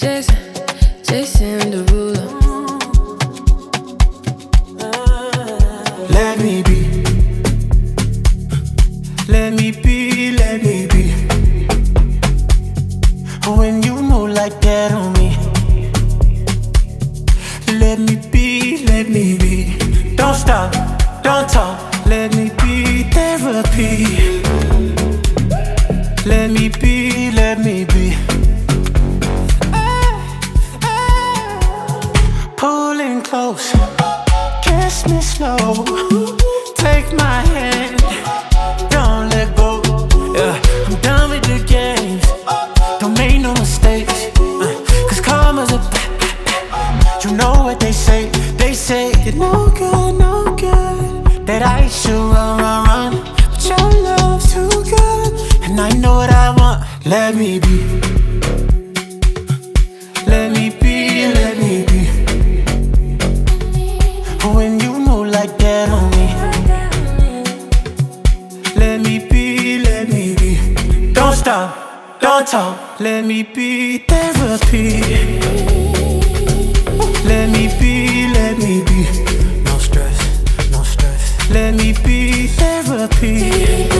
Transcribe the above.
Jason Derulo. Let me be. Let me be, let me be. When you move like that on me, let me be, let me be. Don't stop, don't talk. Let me be therapy. Let me be, let me be. Pulling close, kiss me slow. Take my hand, don't let go. Yeah, I'm done with the games. Don't make no mistakes. Cause karma's a you know what they say. They say you're no good, no good. That I should run, run, run. But your love's too good, and I know what I want. Let me be. Let me be, let me be. When you move like that on me, let me be, let me be. Don't stop, don't talk. Let me be therapy. Let me be, let me be. No stress, no stress. Let me be therapy.